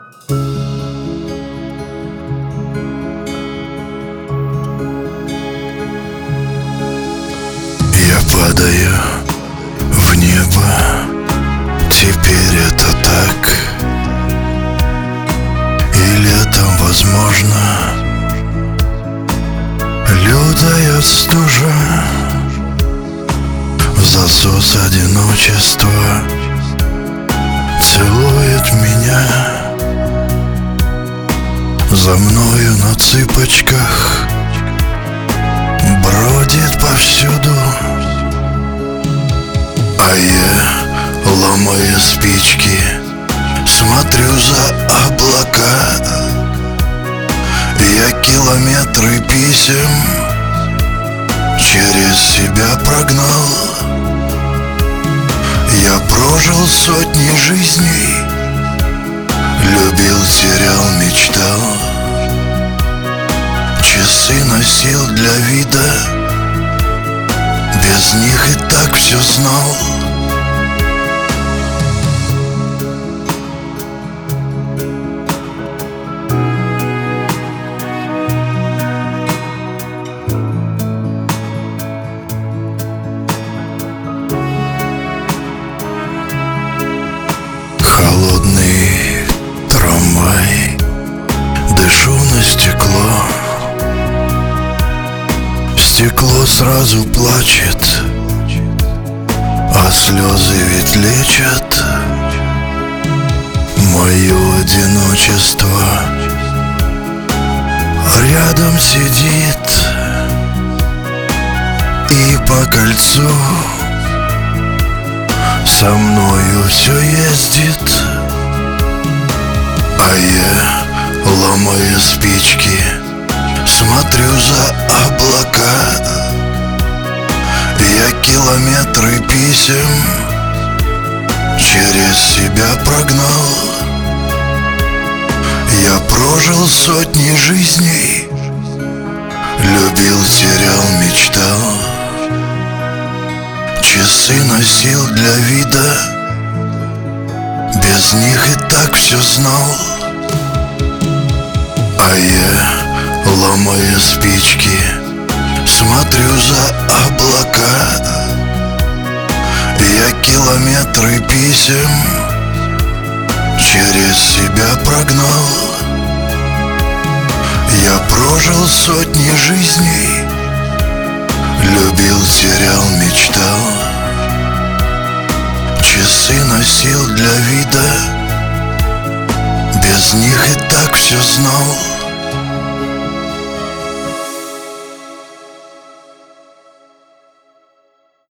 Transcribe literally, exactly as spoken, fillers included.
Я падаю в небо, теперь это так. И летом, возможно, лютая стужа, засос одиночества целует меня. За мною на цыпочках бродит повсюду, а я, ломая спички, смотрю за облака. Я километры писем через себя прогнал. Я прожил сотни жизней, любил, терял, мечтал. Часы носил для вида, без них и так все знал. Холодный трамвай, дышу на стекло. Стекло сразу плачет, а слезы ведь лечат мое одиночество. Рядом сидит и по кольцу со мною все ездит, а я, ломая спички, смотрю за облака. Я километры писем через себя прогнал. Я прожил сотни жизней, любил, терял, мечтал. Часы носил для вида, без них и так все знал. А я, ломая спички, смотрю за облака. Я километры писем через себя прогнал. Я прожил сотни жизней, любил, терял, мечтал. Часы носил для вида, без них и так все знал.